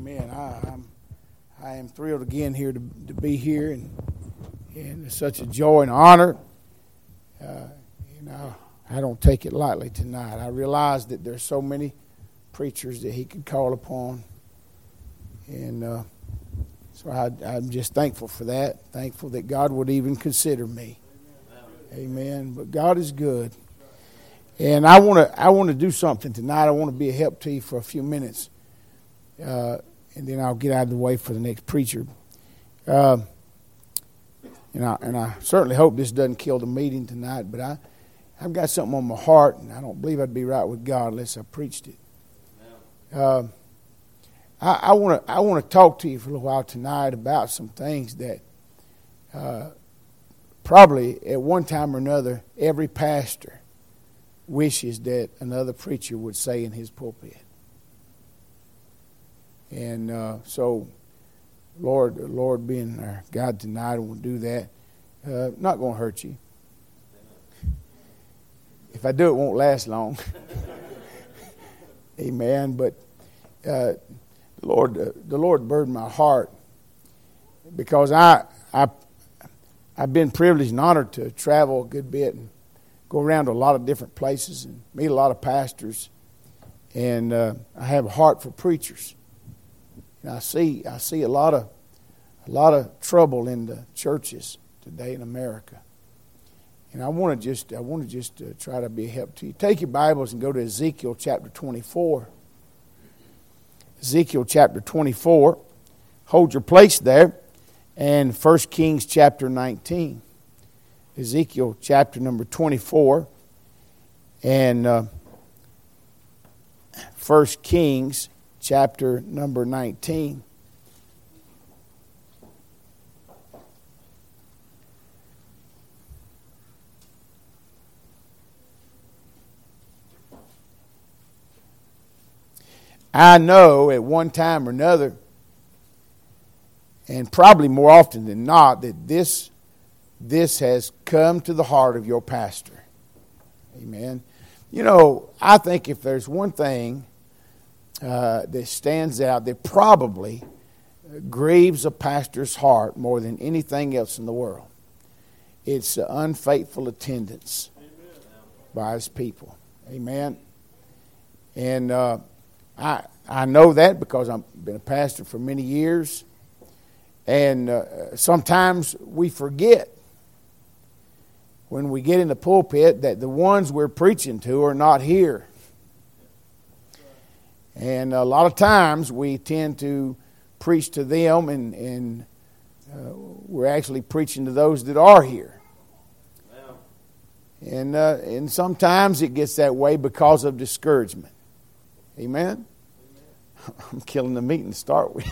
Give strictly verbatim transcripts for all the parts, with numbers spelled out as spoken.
Amen. I, I'm, I am thrilled again here to, to be here, and and it's such a joy and honor. Uh, you know, I don't take it lightly tonight. I realize that there's so many preachers that he could call upon, and uh, so I, I'm just thankful for that. Thankful that God would even consider me. Amen. Amen. But God is good, and I want to I want to do something tonight. I want to be a help to you for a few minutes. Uh, and then I'll get out of the way for the next preacher. Uh, and, I, and I certainly hope this doesn't kill the meeting tonight, but I, I've got something on my heart, and I don't believe I'd be right with God unless I preached it. Uh, I want to I want to talk to you for a little while tonight about some things that uh, probably at one time or another every pastor wishes that another preacher would say in his pulpit. And uh, so, Lord, Lord being our God tonight, I will do that. Uh, not going to hurt you. If I do, it won't last long. Amen. But uh, the Lord, uh, the Lord burdened my heart because I, I, I've been privileged and honored to travel a good bit and go around to a lot of different places and meet a lot of pastors. And uh, I have a heart for preachers. And I see I see a lot of a lot of trouble in the churches today in America, and I want to just I want to just uh, try to be a help to you. Take your Bibles and go to Ezekiel chapter twenty-four. Ezekiel chapter twenty-four. Hold your place there, and First Kings chapter nineteen. Ezekiel chapter number twenty-four, and uh, First Kings chapter number nineteen. I know at one time or another, and probably more often than not, that this, this has come to the heart of your pastor. Amen. You know, I think if there's one thing Uh, that stands out, that probably grieves a pastor's heart more than anything else in the world, it's uh, unfaithful attendance by his people. Amen. And uh, I I know that because I've been a pastor for many years, and uh, sometimes we forget when we get in the pulpit that the ones we're preaching to are not here. And a lot of times we tend to preach to them, and, and uh, we're actually preaching to those that are here. Wow. And uh, and sometimes it gets that way because of discouragement. Amen? Amen. I'm killing the meeting to start with.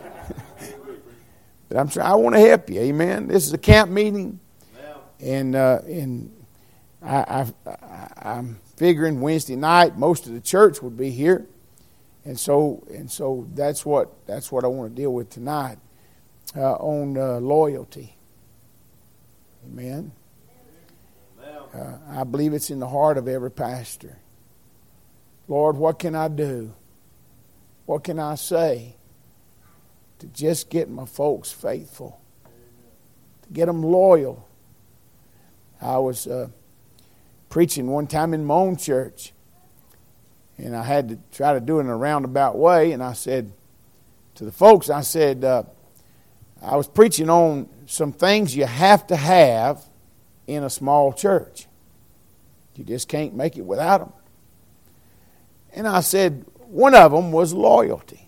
But I'm trying. I want to help you. Amen. This is a camp meeting, wow. and uh, and I, I, I I'm figuring Wednesday night most of the church would be here. And so, and so that's what that's what I want to deal with tonight uh, on uh, loyalty. Amen. Uh, I believe it's in the heart of every pastor. Lord, what can I do? What can I say to just get my folks faithful, to get them loyal? I was uh, preaching one time in my own church. And I had to try to do it in a roundabout way. And I said to the folks, I said, uh, I was preaching on some things you have to have in a small church. You just can't make it without them. And I said, one of them was loyalty.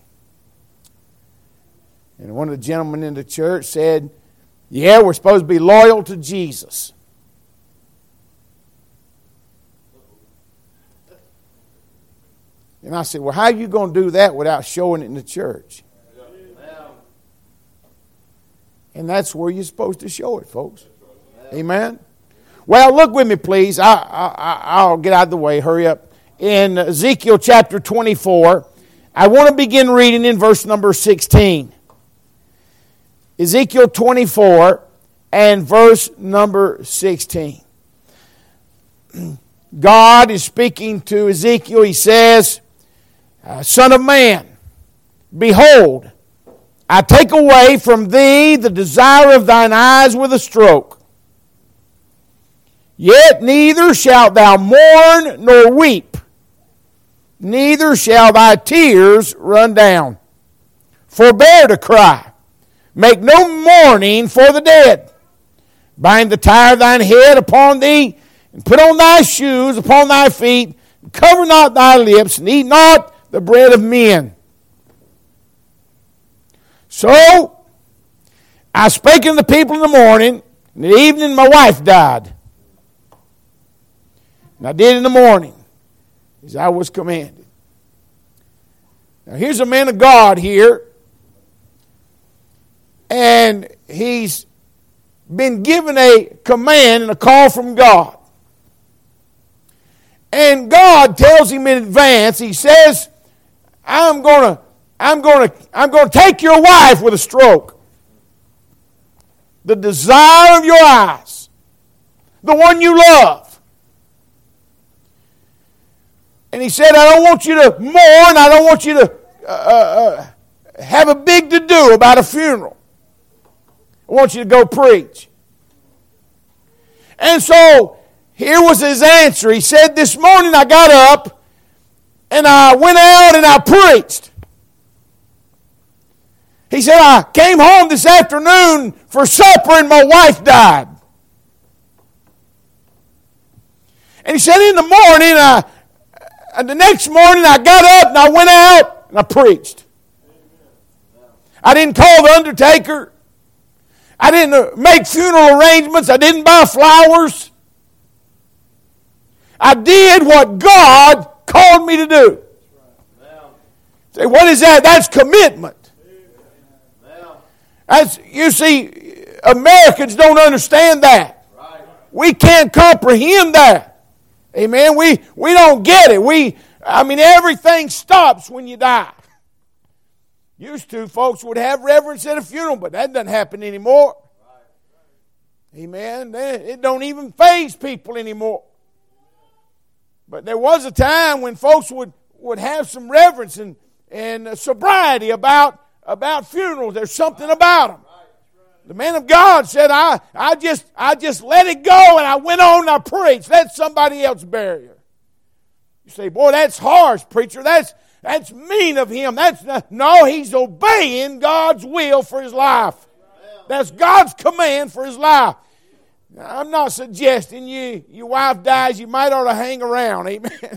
And one of the gentlemen in the church said, yeah, we're supposed to be loyal to Jesus. And I said, well, how are you going to do that without showing it in the church? And that's where you're supposed to show it, folks. Amen? Well, look with me, please. I, I, I'll get out of the way. Hurry up. In Ezekiel chapter twenty-four, I want to begin reading in verse number sixteen. Ezekiel twenty-four and verse number sixteen. God is speaking to Ezekiel. He says, Uh, Son of man, Behold, I take away from thee the desire of thine eyes with a stroke. Yet neither shalt thou mourn nor weep, neither shall thy tears run down. Forbear to cry, make no mourning for the dead. Bind the tie of thine head upon thee, and put on thy shoes upon thy feet, and cover not thy lips, and eat not the bread of men. So I spake unto the people in the morning, and in the evening my wife died. And I did in the morning as I was commanded. Now here's a man of God here, and he's been given a command and a call from God. And God tells him in advance, he says, I'm going to I'm going to I'm going to take your wife with a stroke. The desire of your eyes, the one you love. And he said, I don't want you to mourn. I don't want you to uh, uh, have a big to-do about a funeral. I want you to go preach. And so, here was his answer. He said, this morning I got up and I went out and I preached. He said, I came home this afternoon for supper and my wife died. And he said, in the morning, I, and the next morning I got up and I went out and I preached. I didn't call the undertaker. I didn't make funeral arrangements. I didn't buy flowers. I did what God called me to do. Say, what is that? That's commitment. That's, you see, Americans don't understand that. We can't comprehend that. Amen. We we don't get it. We I mean everything stops when you die. Used to, folks would have reverence at a funeral, but that doesn't happen anymore. Amen. It don't even faze people anymore. But there was a time when folks would, would have some reverence and, and sobriety about, about funerals. There's something about them. The man of God said, I, I just I just let it go and I went on and I preached. Let somebody else bury her. You say, boy, that's harsh, preacher. That's that's mean of him. That's not, no, he's obeying God's will for his life. That's God's command for his life. Now, I'm not suggesting you your wife dies, you might ought to hang around. Amen.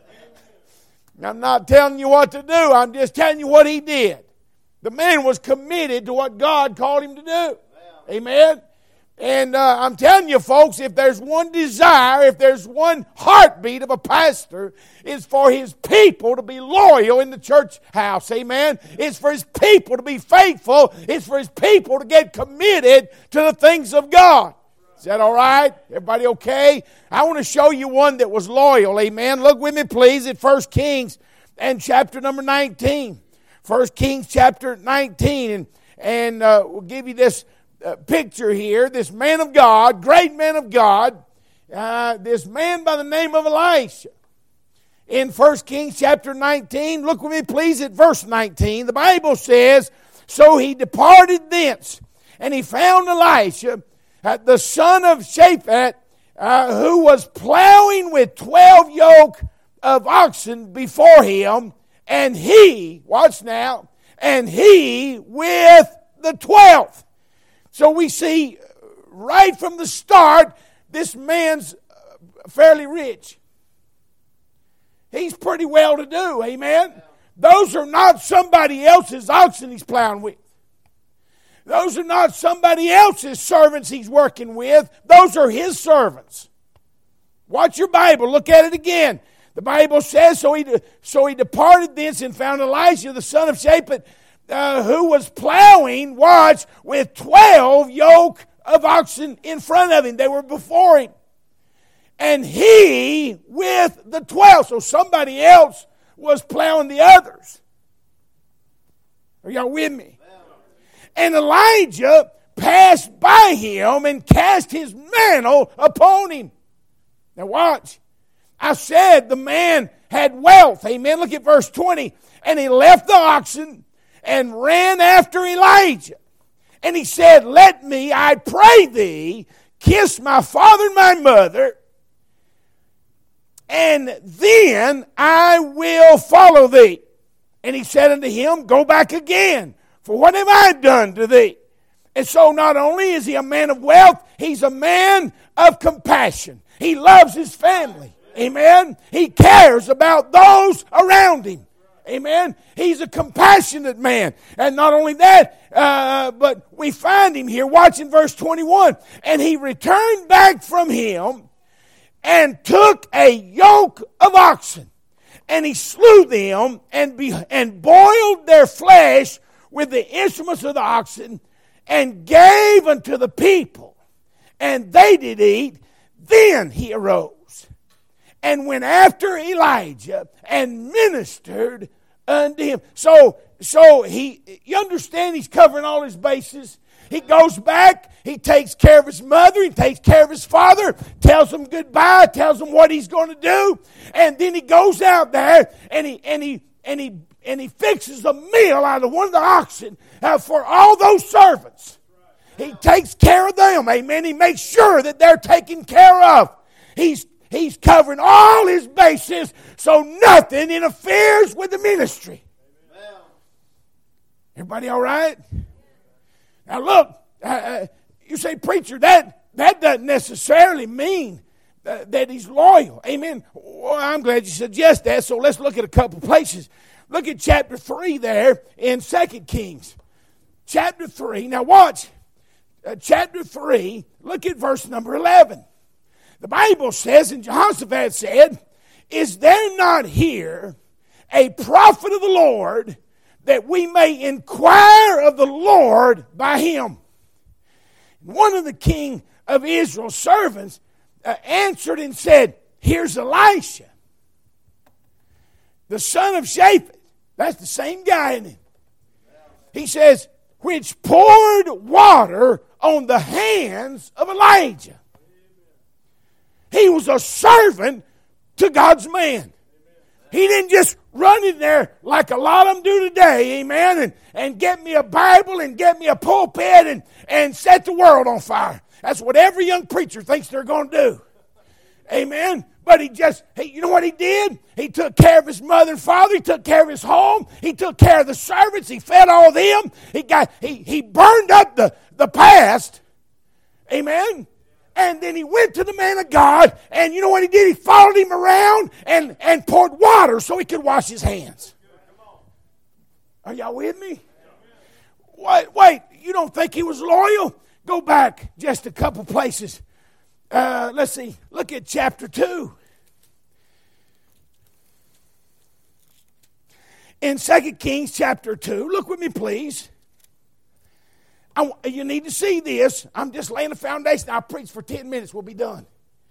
I'm not telling you what to do. I'm just telling you what he did. The man was committed to what God called him to do. Amen. And uh, I'm telling you, folks, if there's one desire, if there's one heartbeat of a pastor, it's for his people to be loyal in the church house. Amen. It's for his people to be faithful. It's for his people to get committed to the things of God. Is that all right? Everybody okay? I want to show you one that was loyal. Amen. Look with me, please, at First Kings and chapter number nineteen. First Kings chapter nineteen. And, and uh, we'll give you this Uh, picture here, this man of God, great man of God, uh, this man by the name of Elisha. In First Kings chapter nineteen, look with me please at verse nineteen. The Bible says, so he departed thence, and he found Elisha, uh, the son of Shaphat, uh, who was plowing with twelve yoke of oxen before him, and he, watch now, and he with the twelfth. So we see right from the start, this man's fairly rich. He's pretty well to do, amen? Those are not somebody else's oxen he's plowing with. Those are not somebody else's servants he's working with. Those are his servants. Watch your Bible. Look at it again. The Bible says, so he, so he departed thence and found Elisha, the son of Shaphat, Uh, who was plowing, watch, with twelve yoke of oxen in front of him. They were before him. And he with the twelve. So somebody else was plowing the others. Are y'all with me? And Elijah passed by him and cast his mantle upon him. Now watch. I said the man had wealth. Amen. Look at verse twenty. And he left the oxen and ran after Elijah. And he said, let me, I pray thee, kiss my father and my mother, and then I will follow thee. And he said unto him, go back again, for what have I done to thee? And so not only is he a man of wealth, he's a man of compassion. He loves his family. Amen. He cares about those around him. Amen. He's a compassionate man. And not only that, uh, but we find him here, watching verse twenty-one. And he returned back from him and took a yoke of oxen. And he slew them and, be, and boiled their flesh with the instruments of the oxen and gave unto the people. And they did eat. Then he arose and went after Elijah and ministered unto him. So, so he, you understand, he's covering all his bases. He goes back, he takes care of his mother, he takes care of his father, tells them goodbye, tells them what he's going to do, and then he goes out there and he and he and he and he fixes a meal out of one of the oxen uh, for all those servants. He takes care of them, amen. He makes sure that they're taken care of. He's He's covering all his bases so nothing interferes with the ministry. Amen. Everybody all right? Now look, uh, uh, you say, preacher, that, that doesn't necessarily mean that, that he's loyal. Amen. Well, I'm glad you suggest that, so let's look at a couple places. Look at chapter three there in Second Kings. Chapter three. Now watch. Uh, chapter three, look at verse number eleven. The Bible says, and Jehoshaphat said, is there not here a prophet of the Lord, that we may inquire of the Lord by him? One of the king of Israel's servants uh, answered and said, here's Elisha, the son of Shaphat. That's the same guy, isn't it? He says, which poured water on the hands of Elijah. He was a servant to God's man. He didn't just run in there like a lot of them do today, amen, and, and get me a Bible and get me a pulpit and, and set the world on fire. That's what every young preacher thinks they're going to do. Amen. But he just, he, you know what he did? He took care of his mother and father. He took care of his home. He took care of the servants. He fed all of them. He got, he, he burned up the, the past. Amen. And then he went to the man of God, and you know what he did? He followed him around and, and poured water so he could wash his hands. Are y'all with me? Wait, wait, you don't think he was loyal? Go back just a couple places. Uh, let's see, look at chapter two. In Second Kings chapter two, look with me please. I, you need to see this. I'm just laying the foundation. I'll preach for ten minutes. We'll be done.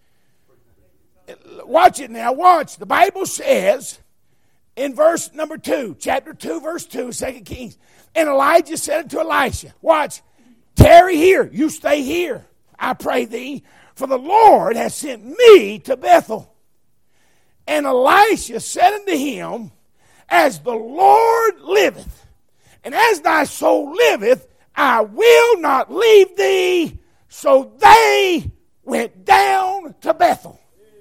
Watch it now. Watch. The Bible says in verse number two, chapter two, verse two, Second Kings. And Elijah said unto Elisha, watch, tarry here. You stay here, I pray thee, for the Lord has sent me to Bethel. And Elisha said unto him, as the Lord liveth, and as thy soul liveth, I will not leave thee. So they went down to Bethel.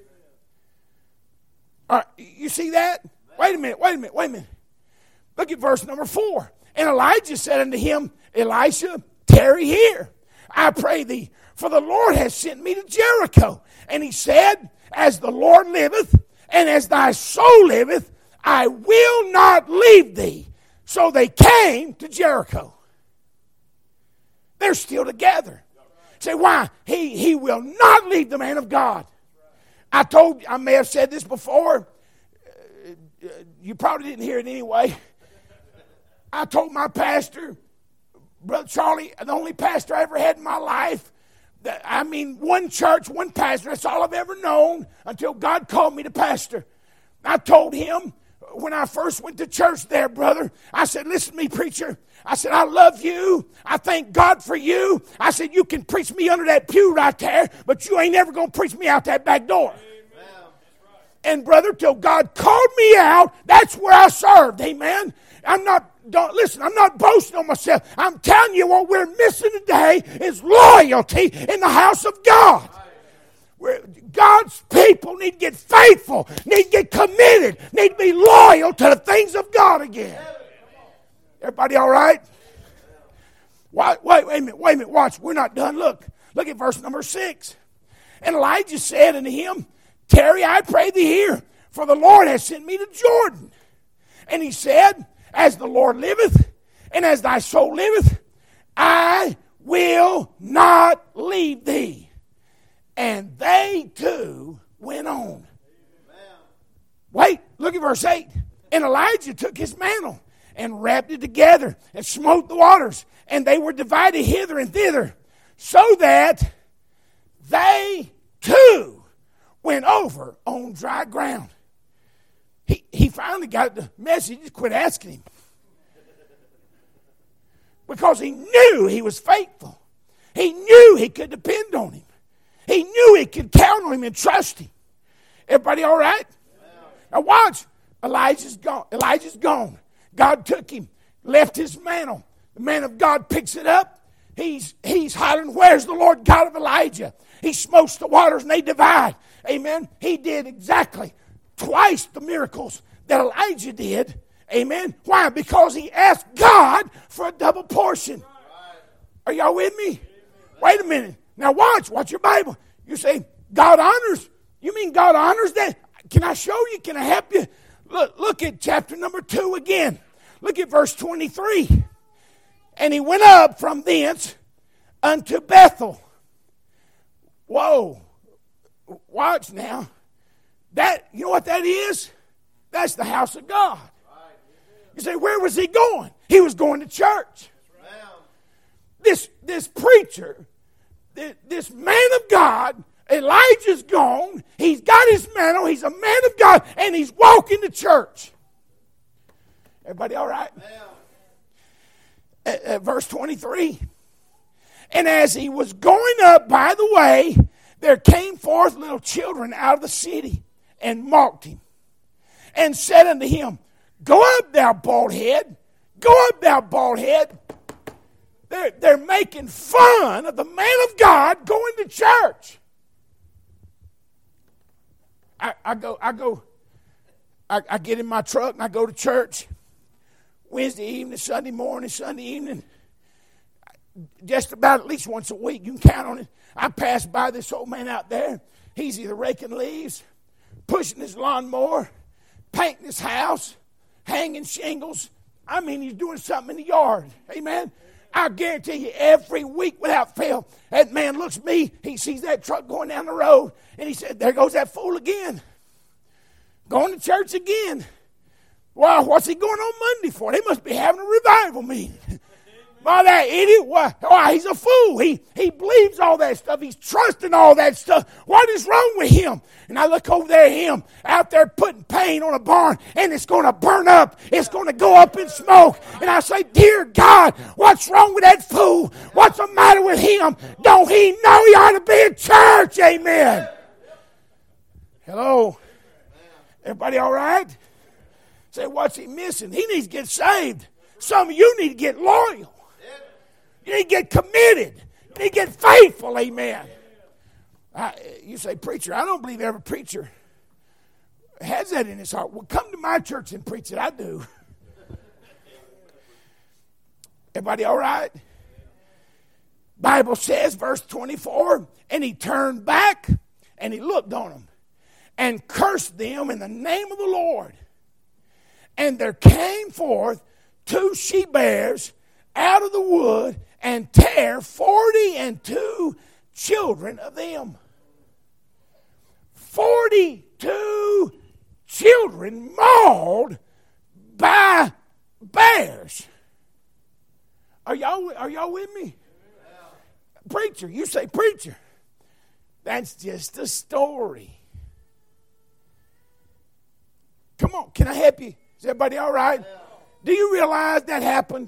All right, you see that? Wait a minute, wait a minute, wait a minute. Look at verse number four. And Elijah said unto him, Elisha, tarry here, I pray thee, for the Lord has sent me to Jericho. And he said, as the Lord liveth, and as thy soul liveth, I will not leave thee. So they came to Jericho. They're still together. Say, why? He, he will not leave the man of God. I told you, I may have said this before. Uh, you probably didn't hear it anyway. I told my pastor, Brother Charlie, the only pastor I ever had in my life, that, I mean, one church, one pastor, that's all I've ever known until God called me to pastor. I told him when I first went to church there, brother, I said, listen to me, preacher. I said, I love you. I thank God for you. I said, you can preach me under that pew right there, but you ain't never going to preach me out that back door. Amen. And brother, till God called me out, that's where I served. Amen. I'm not, don't listen, I'm not boasting on myself. I'm telling you what we're missing today is loyalty in the house of God. We're, God's people need to get faithful, need to get committed, need to be loyal to the things of God again. Everybody all right? Wait, wait, wait a minute, wait a minute, watch. We're not done. Look, look at verse number six. And Elijah said unto him, tarry, I pray thee here, for the Lord has sent me to Jordan. And he said, as the Lord liveth, and as thy soul liveth, I will not leave thee. And they too went on. Amen. Wait, look at verse eight. And Elijah took his mantle and wrapped it together and smote the waters, and they were divided hither and thither, so that they too went over on dry ground. He, he finally got the message. Just quit asking him. Because he knew he was faithful. He knew he could depend on him. He knew he could count on him and trust him. Everybody all right? Now watch. Elijah's gone. Elijah's gone. God took him, left his mantle. The man of God picks it up. He's, he's hollering, where's the Lord God of Elijah? He smokes the waters and they divide. Amen. He did exactly twice the miracles that Elijah did. Amen. Why? Because he asked God for a double portion. Are y'all with me? Wait a minute. Now watch. Watch your Bible. You say, God honors. You mean God honors that? Can I show you? Can I help you? Look, look at chapter number two again. Look at verse twenty-three. And he went up from thence unto Bethel. Whoa. Watch now. That, you know what that is? That's the house of God. You say, where was he going? He was going to church. This, this preacher, this, this man of God, Elijah's gone. He's got his mantle. He's a man of God. And he's walking to church. Everybody all right? At, at verse twenty-three. And as he was going up by the way, there came forth little children out of the city and mocked him and said unto him, go up, thou bald head. Go up, thou bald head. They're, they're making fun of the man of God going to church. I, I go, I go, I, I get in my truck and I go to church Wednesday evening, Sunday morning, Sunday evening, just about at least once a week. You can count on it. I pass by this old man out there. He's either raking leaves, pushing his lawnmower, painting his house, hanging shingles. I mean, he's doing something in the yard. Amen. I guarantee you, every week without fail, that man looks at me, he sees that truck going down the road, and he said, there goes that fool again. Going to church again. Wow, what's he going on Monday for? They must be having a revival meeting. Why, that idiot, why, why, he's a fool. He, he believes all that stuff. He's trusting all that stuff. What is wrong with him? And I look over there at him out there putting paint on a barn, and it's going to burn up. It's going to go up in smoke. And I say, dear God, what's wrong with that fool? What's the matter with him? Don't he know he ought to be in church? Amen. Hello? Everybody all right? Say, what's he missing? He needs to get saved. Some of you need to get loyal. You need to get committed. You need to get faithful. Amen. I, you say, preacher, I don't believe every preacher has that in his heart. Well, come to my church and preach it. I do. Everybody all right? Bible says, verse twenty-four, and he turned back and he looked on them and cursed them in the name of the Lord. And there came forth two she-bears out of the wood and tear forty and two children of them. Forty-two children mauled by bears. Are y'all, are y'all with me? Preacher, you say preacher. That's just a story. Come on, can I help you? Is everybody all right? Do you realize that happened?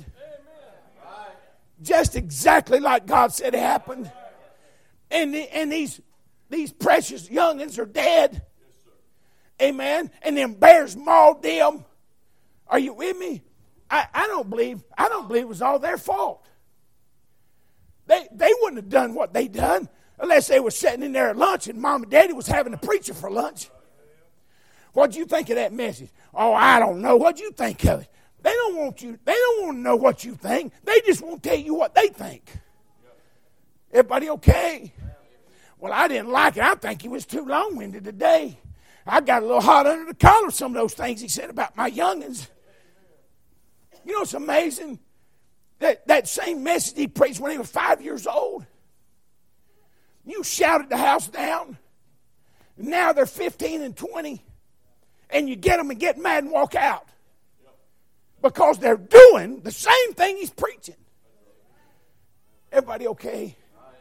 Just exactly like God said it happened. And, the, and these, these precious youngins are dead. Amen. And them bears mauled them. Are you with me? I, I don't believe I don't believe it was all their fault. They they wouldn't have done what they done unless they were sitting in there at lunch and mom and daddy was having a preacher for lunch. What'd you think of that message? Oh, I don't know. What'd you think of it? They don't want you. They don't want to know what you think. They just want to tell you what they think. Everybody okay? Well, I didn't like it. I think he was too long-winded today. I got a little hot under the collar some of those things he said about my youngins. You know, it's amazing that that same message he preached when he was five years old. You shouted the house down. Now they're fifteen and twenty. And you get them and get mad and walk out. Because they're doing the same thing he's preaching. Everybody okay?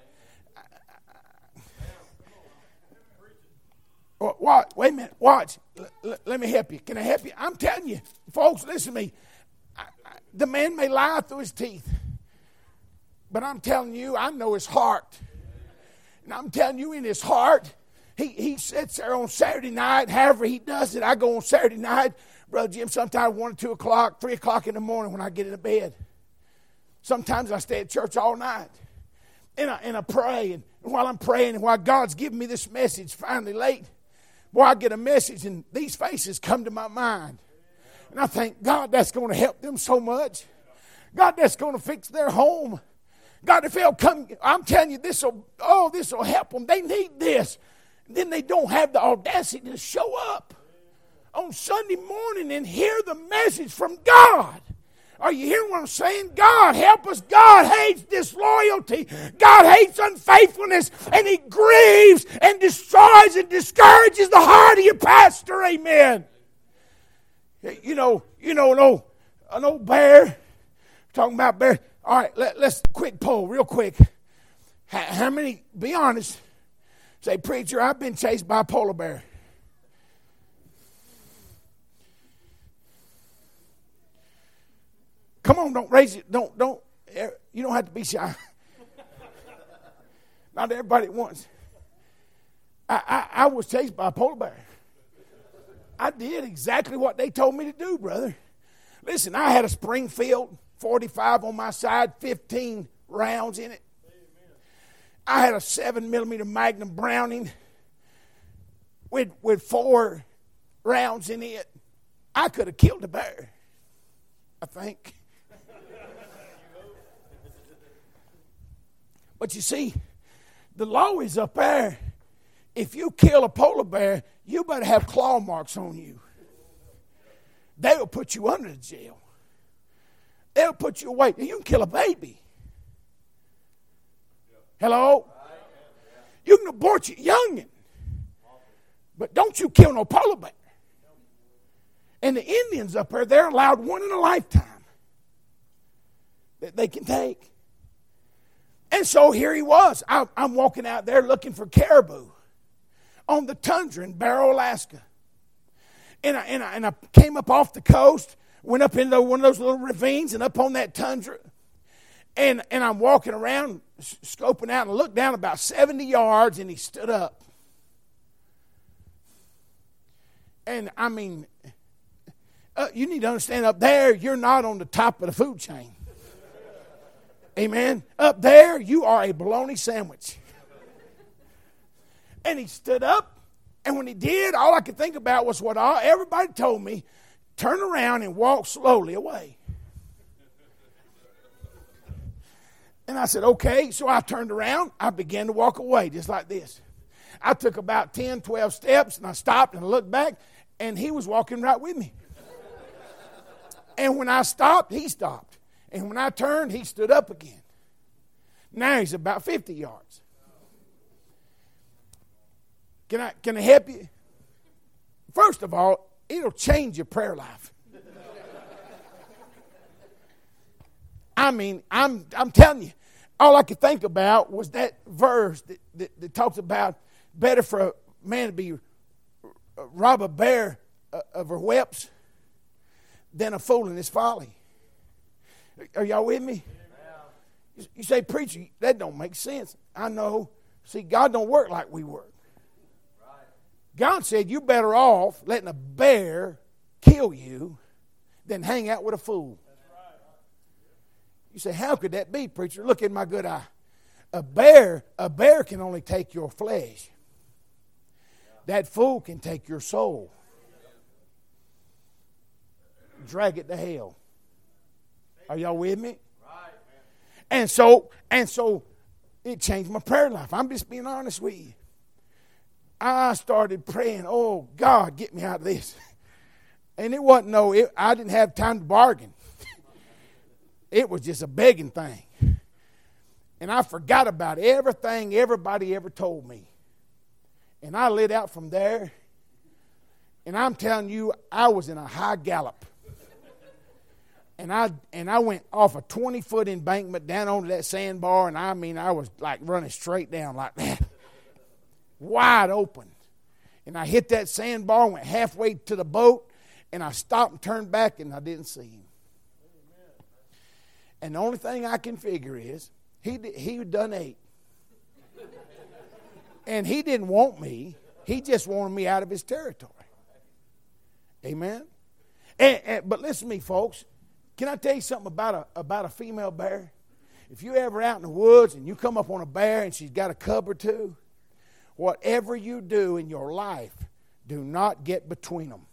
Watch, wait a minute, watch. L- l- let me help you. Can I help you? I'm telling you, folks, listen to me. I, I, the man may lie through his teeth. But I'm telling you, I know his heart. And I'm telling you, in his heart, he, he sits there on Saturday night. However he does it, I go on Saturday night. Brother Jim, sometimes one or two o'clock, three o'clock in the morning when I get into bed. Sometimes I stay at church all night. And I, and I pray. And while I'm praying and while God's giving me this message finally late, boy, I get a message and these faces come to my mind. And I think, God, that's going to help them so much. God, that's going to fix their home. God, if they'll come, I'm telling you, this will, oh, this will help them. They need this. And then they don't have the audacity to show up on Sunday morning and hear the message from God. Are you hearing what I'm saying? God, help us. God hates disloyalty. God hates unfaithfulness. And he grieves and destroys and discourages the heart of your pastor. Amen. You know, you know an old, an old bear. Talking about bear. All right, let, let's quick poll real quick. How, how many, be honest, say, preacher, I've been chased by a polar bear. Come on, don't raise it. Don't, don't. You don't have to be shy. Not everybody at once. I, I, I was chased by a polar bear. I did exactly what they told me to do, brother. Listen, I had a Springfield forty-five on my side, fifteen rounds in it. I had a seven millimeter Magnum Browning with, with four rounds in it. I could have killed the bear, I think. But you see, the law is up there. If you kill a polar bear, you better have claw marks on you. They will put you under the jail. They'll put you away. You can kill a baby. Hello? You can abort your youngin'. But don't you kill no polar bear. And the Indians up there, they're allowed one in a lifetime that they can take. And so here he was. I, I'm walking out there looking for caribou on the tundra in Barrow, Alaska. And I, and I, and I came up off the coast, went up into one of those little ravines and up on that tundra. And, and I'm walking around, scoping out, and I looked down about seventy yards, and he stood up. And, I mean, uh, you need to understand, up there, you're not on the top of the food chain. Amen. Up there, you are a bologna sandwich. And he stood up, and when he did, all I could think about was what all, everybody told me, turn around and walk slowly away. And I said, okay. So I turned around. I began to walk away just like this. I took about ten, twelve steps, and I stopped and I looked back, and he was walking right with me. And when I stopped, he stopped. And when I turned, he stood up again. Now he's about fifty yards. Can I, can I help you? First of all, it'll change your prayer life. I mean, I'm I'm telling you, all I could think about was that verse that, that, that talks about better for a man to be rob a bear of her whelps than a fool in his folly. Are y'all with me? You say, preacher, that don't make sense. I know. See, God don't work like we work. God said you're better off letting a bear kill you than hang out with a fool. You say, how could that be, preacher? Look at my good eye. A bear, a bear can only take your flesh. That fool can take your soul. Drag it to hell. Are y'all with me? And so, and so it changed my prayer life. I'm just being honest with you. I started praying, oh, God, get me out of this. And it wasn't no, it, I didn't have time to bargain. It was just a begging thing. And I forgot about everything everybody ever told me. And I lit out from there. And I'm telling you, I was in a high gallop. And I and I went off a twenty-foot embankment down onto that sandbar. And I mean, I was like running straight down like that. Wide open. And I hit that sandbar, went halfway to the boat. And I stopped and turned back, and I didn't see him. And the only thing I can figure is, he he done ate. And he didn't want me. He just wanted me out of his territory. Amen? And, and, but listen to me, folks. Can I tell you something about a, about a female bear? If you're ever out in the woods and you come up on a bear and she's got a cub or two, whatever you do in your life, do not get between them.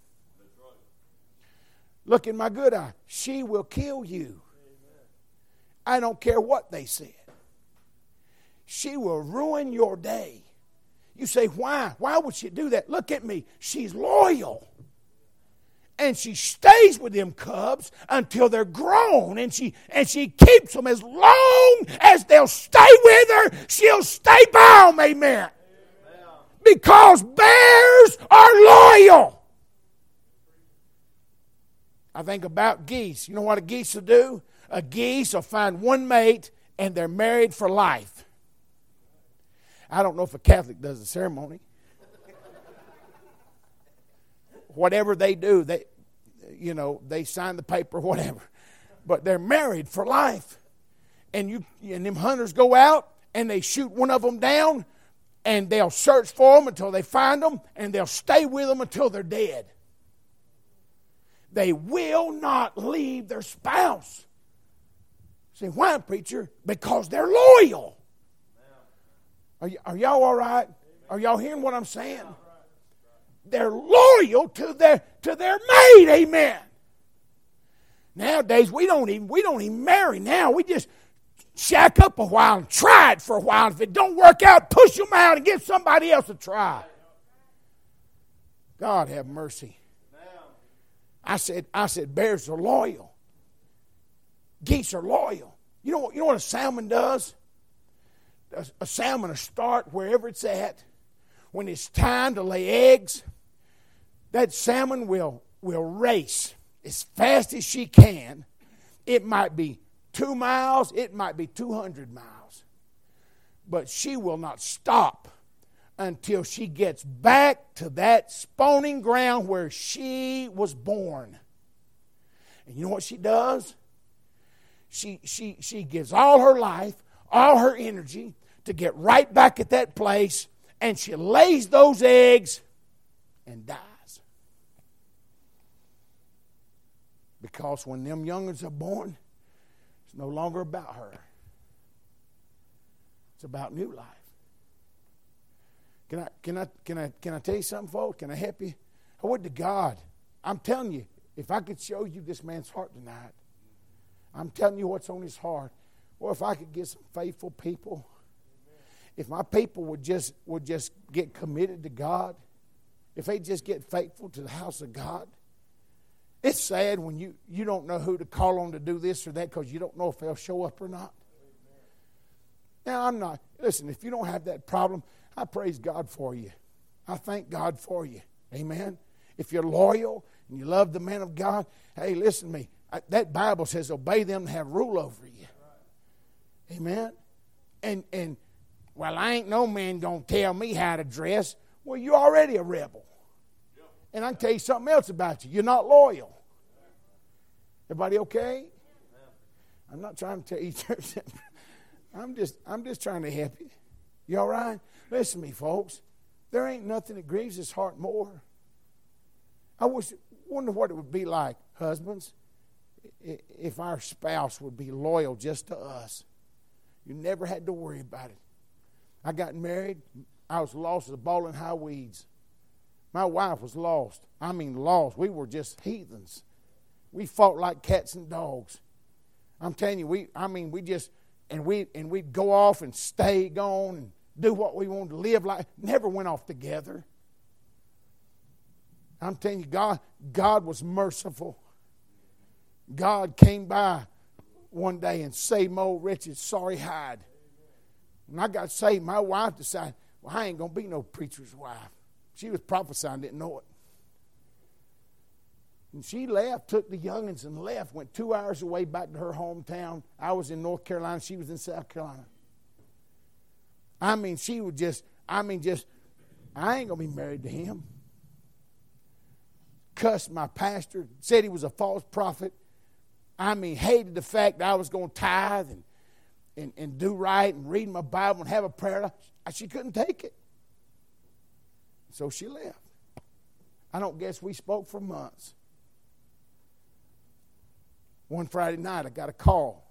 Look in my good eye. She will kill you. I don't care what they said. She will ruin your day. You say, why? Why would she do that? Look at me. She's loyal. And she stays with them cubs until they're grown. And she and she keeps them as long as they'll stay with her. She'll stay by them. Amen. Amen. Because bears are loyal. I think about geese. You know what a geese will do? A geese will find one mate and they're married for life. I don't know if a Catholic does the ceremony. Whatever they do, they, you know, they sign the paper, whatever. But they're married for life. And you and them hunters go out and they shoot one of them down and they'll search for them until they find them and they'll stay with them until they're dead. They will not leave their spouse. Say, why, preacher? Because they're loyal. Are, y- are y'all all right? Are y'all hearing what I'm saying? They're loyal to their to their mate. Amen. Nowadays we don't even we don't even marry now. We just shack up a while and try it for a while. If it don't work out, push them out and give somebody else a try. God have mercy. I said, I said, bears are loyal. Geese are loyal. You know, you know what a salmon does? A, a salmon will start wherever it's at. When it's time to lay eggs, that salmon will, will race as fast as she can. It might be two miles. It might be two hundred miles. But she will not stop until she gets back to that spawning ground where she was born. And you know what she does? She, she, she gives all her life, all her energy to get right back at that place, and she lays those eggs and dies. Because when them young'uns are born, it's no longer about her. It's about new life. Can I, can I, can I, can I tell you something, folks? Can I help you? I would to God. I'm telling you, if I could show you this man's heart tonight, I'm telling you what's on his heart. Well, if I could get some faithful people, if my people would just would just get committed to God, if they just get faithful to the house of God. It's sad when you, you don't know who to call on to do this or that because you don't know if they'll show up or not. Now, I'm not, listen, if you don't have that problem, I praise God for you. I thank God for you. Amen. If you're loyal and you love the man of God, hey, listen to me. I, that Bible says obey them and have rule over you. Amen. And, and well, I ain't no man going to tell me how to dress. Well, you're already a rebel. And I can tell you something else about you. You're not loyal. Everybody okay? I'm not trying to tell you. I'm just, I'm just trying to help you. You all right? Listen to me, folks. There ain't nothing that grieves his heart more. I wish, wonder what it would be like, husbands, if our spouse would be loyal just to us. You never had to worry about it. I got married. I was lost as a ball in high weeds. My wife was lost. I mean lost. We were just heathens. We fought like cats and dogs. I'm telling you, we I mean we just and we and we'd go off and stay gone and do what we wanted to live like. Never went off together. I'm telling you, God, God was merciful. God came by one day and saved my old wretched sorry hide. When I got saved, my wife decided, well, I ain't going to be no preacher's wife. She was prophesying, didn't know it. And she left, took the youngins and left, went two hours away back to her hometown. I was in North Carolina. She was in South Carolina. I mean, she would just, I mean, just, I ain't going to be married to him. Cussed my pastor, said he was a false prophet. I mean, hated the fact that I was going to tithe and, and, and do right and read my Bible and have a prayer life. She couldn't take it. So she left. I don't guess we spoke for months. One Friday night, I got a call.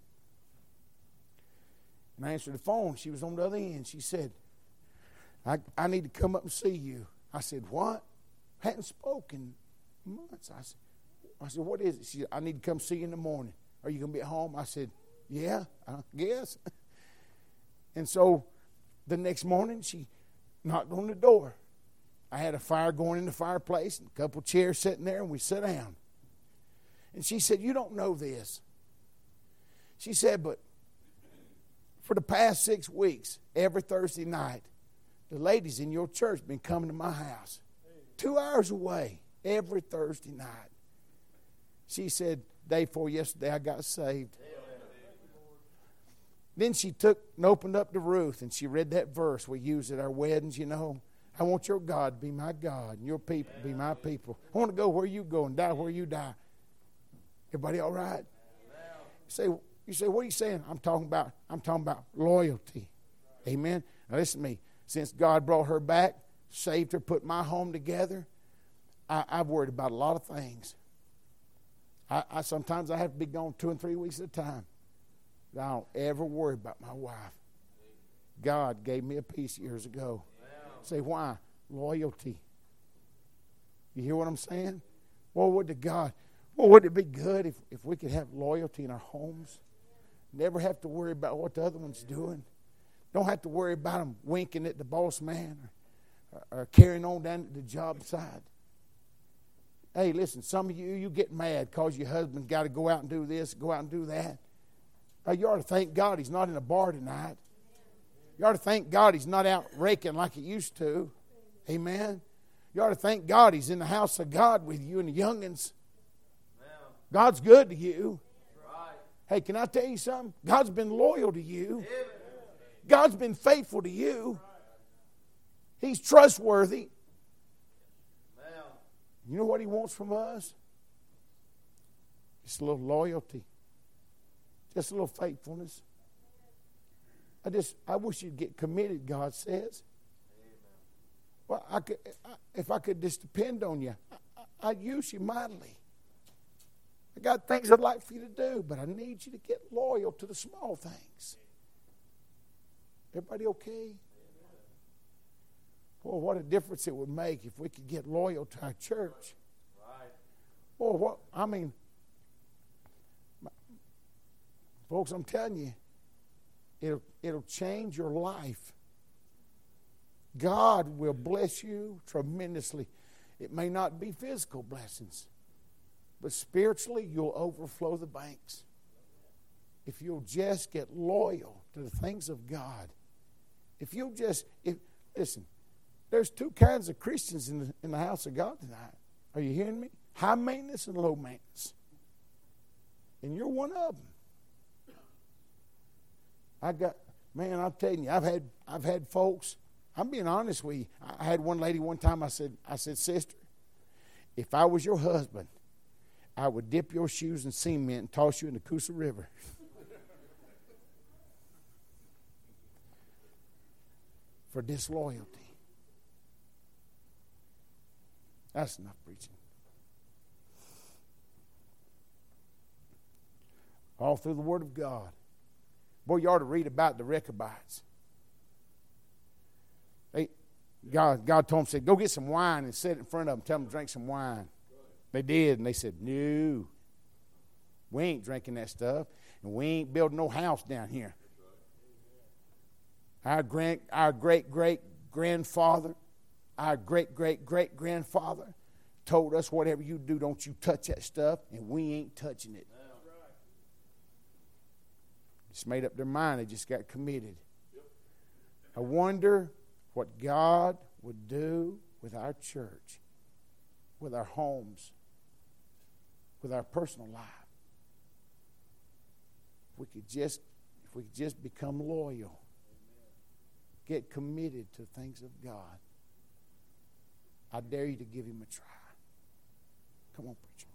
And I answered the phone. She was on the other end. She said, I, I need to come up and see you. I said, what? Hadn't spoken months. I said, I said, what is it? She said, I need to come see you in the morning. Are you going to be at home? I said, yeah, I guess. And so the next morning, she knocked on the door. I had a fire going in the fireplace and a couple chairs sitting there, and we sat down. And she said, you don't know this. She said, but for the past six weeks, every Thursday night, the ladies in your church been coming to my house. Two hours away, every Thursday night. She said, day before yesterday, I got saved. Then she took and opened up the Ruth, and she read that verse we use at our weddings, you know. I want your God to be my God, and your people to be my people. I want to go where you go and die where you die. Everybody all right? You say, you say, what are you saying? I'm talking about, I'm talking about loyalty. Amen. Now listen to me. Since God brought her back, saved her, put my home together, I, I've worried about a lot of things. I, I sometimes I have to be gone two and three weeks at a time. But I don't ever worry about my wife. God gave me a peace years ago. Say, why? Loyalty. You hear what I'm saying? Well, would to God, well, wouldn't it be good if, if we could have loyalty in our homes? Never have to worry about what the other one's doing. Don't have to worry about them winking at the boss man or, or, or carrying on down to the job site. Hey, listen, some of you, you get mad because your husband got to go out and do this, go out and do that. Uh, you ought to thank God he's not in a bar tonight. You ought to thank God he's not out raking like he used to. Amen. You ought to thank God he's in the house of God with you and the youngins. God's good to you. Hey, can I tell you something? God's been loyal to you. God's been faithful to you. He's trustworthy. You know what he wants from us? Just a little loyalty. Just a little faithfulness. I just, I wish you'd get committed, God says. Well, I could, I, if I could just depend on you, I, I, I'd use you mightily. I got things I'd like for you to do, but I need you to get loyal to the small things. Everybody okay? Boy, what a difference it would make if we could get loyal to our church. Boy, what, I mean, folks, I'm telling you, it'll, it'll change your life. God will bless you tremendously. It may not be physical blessings, but spiritually you'll overflow the banks. If you'll just get loyal to the things of God. If you'll just, if listen, there's two kinds of Christians in the, in the house of God tonight. Are you hearing me? High maintenance and low maintenance. And you're one of them. I got, man, I'm telling you, I've had I've had folks, I'm being honest with you. I had one lady one time, I said, I said, sister, if I was your husband, I would dip your shoes in cement and toss you in the Coosa River. For disloyalty. That's enough preaching. All through the Word of God. Boy, you ought to read about the Rechabites. They, God, God told them, said, go get some wine and sit in front of them. Tell them to drink some wine. They did, and they said, no. We ain't drinking that stuff, and we ain't building no house down here. Our grand, our great great grandfather, our great great great grandfather, told us, whatever you do, don't you touch that stuff, and we ain't touching it. Just made up their mind. They just got committed. I wonder what God would do with our church, with our homes, with our personal life. If we could just, if we could just become loyal, get committed to things of God. I dare you to give Him a try. Come on, preacher.